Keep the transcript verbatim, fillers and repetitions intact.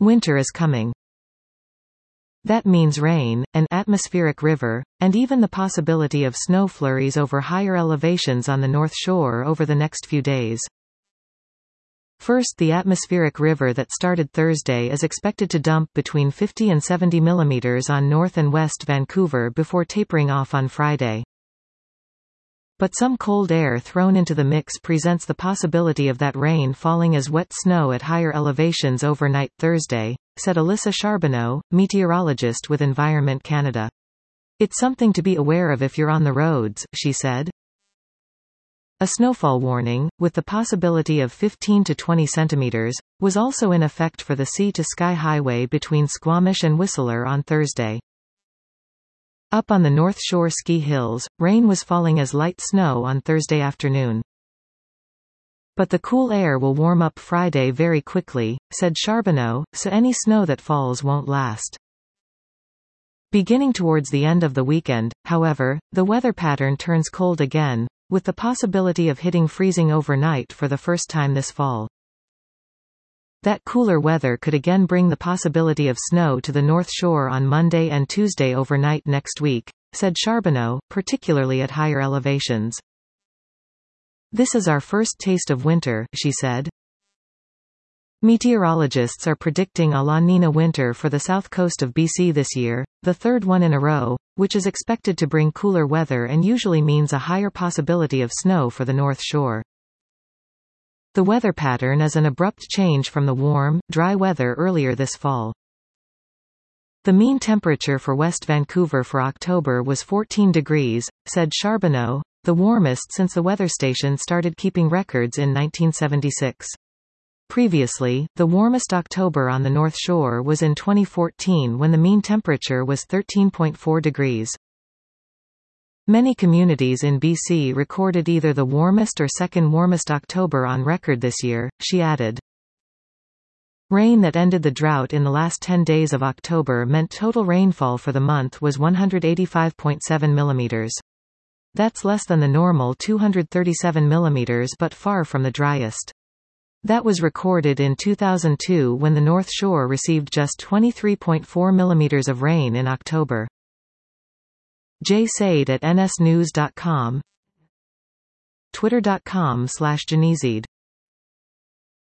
Winter is coming. That means rain, an atmospheric river, and even the possibility of snow flurries over higher elevations on the North Shore over the next few days. First, the atmospheric river that started Thursday is expected to dump between fifty and seventy millimeters on North and West Vancouver before tapering off on Friday. But some cold air thrown into the mix presents the possibility of that rain falling as wet snow at higher elevations overnight Thursday, said Alyssa Charbonneau, meteorologist with Environment Canada. It's something to be aware of if you're on the roads, she said. A snowfall warning, with the possibility of fifteen to twenty centimeters, was also in effect for the Sea-to-Sky Highway between Squamish and Whistler on Thursday. Up on the North Shore ski hills, rain was falling as light snow on Thursday afternoon. But the cool air will warm up Friday very quickly, said Charbonneau, so any snow that falls won't last. Beginning towards the end of the weekend, however, the weather pattern turns cold again, with the possibility of hitting freezing overnight for the first time this fall. That cooler weather could again bring the possibility of snow to the North Shore on Monday and Tuesday overnight next week, said Charbonneau, particularly at higher elevations. This is our first taste of winter, she said. Meteorologists are predicting a La Niña winter for the south coast of B C this year, the third one in a row, which is expected to bring cooler weather and usually means a higher possibility of snow for the North Shore. The weather pattern is an abrupt change from the warm, dry weather earlier this fall. The mean temperature for West Vancouver for October was fourteen degrees, said Charbonneau, the warmest since the weather station started keeping records in nineteen seventy-six. Previously, the warmest October on the North Shore was in twenty fourteen when the mean temperature was thirteen point four degrees. Many communities in B C recorded either the warmest or second warmest October on record this year, she added. Rain that ended the drought in the last ten days of October meant total rainfall for the month was one hundred eighty-five point seven millimeters. That's less than the normal two hundred thirty-seven millimeters but far from the driest. That was recorded in two thousand two when the North Shore received just twenty-three point four millimeters of rain in October. Jay Said at N S news dot com, Twitter dot com slash Genezide